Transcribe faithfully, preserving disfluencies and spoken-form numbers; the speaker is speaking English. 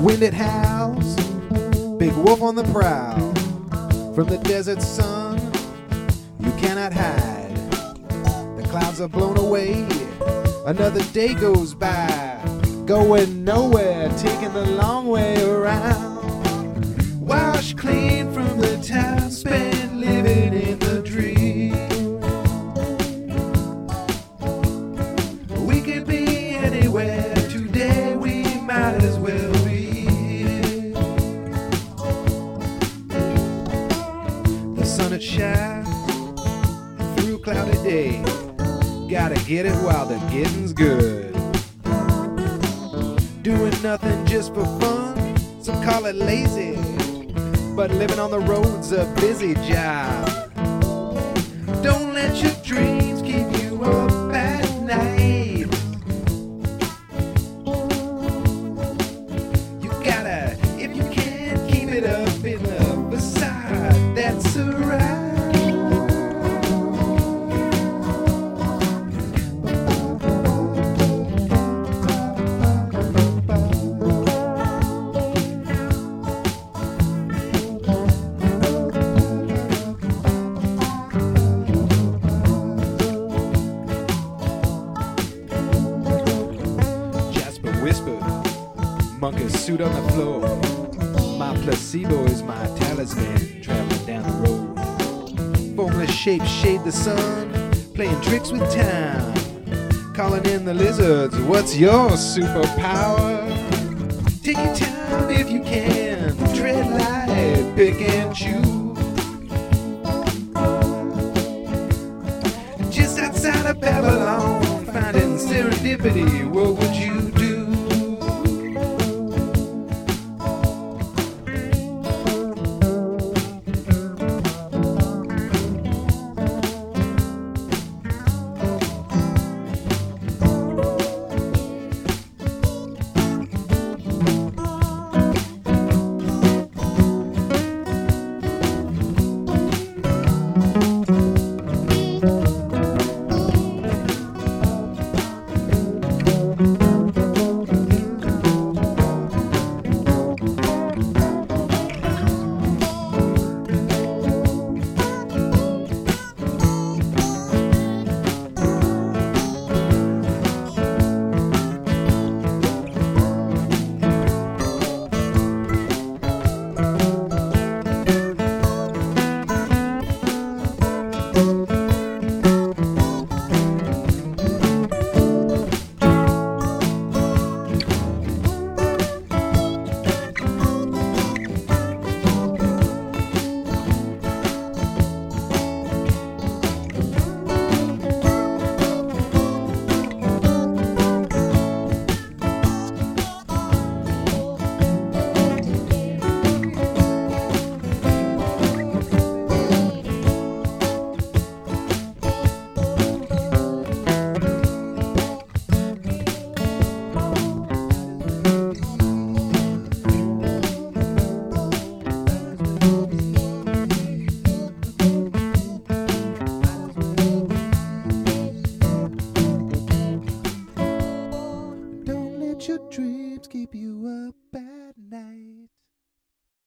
wind it howls, big wolf on the prowl. From the desert sun, you cannot hide. The clouds are blown away, another day goes by, going nowhere, taking the long way around. Washed clean from the time spent living in the dream. We could be anywhere today, we might as well be here. The sun it shines through a cloudy day. Gotta get it while the getting's good. Doing nothing just for fun, some call it lazy, but living on the road's a busy job. Don't let your dreams keep you up at night. You gotta, if you can't keep it up in the facade, that's alright. Monkey's suit on the floor. My placebo is my talisman, traveling down the road. Formless shapes shade the sun, playing tricks with time. Calling in the lizards, what's your superpower? Take your time if you can, tread light, pick and choose. Just outside of Babylon, finding serendipity, what would you do? Your dreams keep you up at night.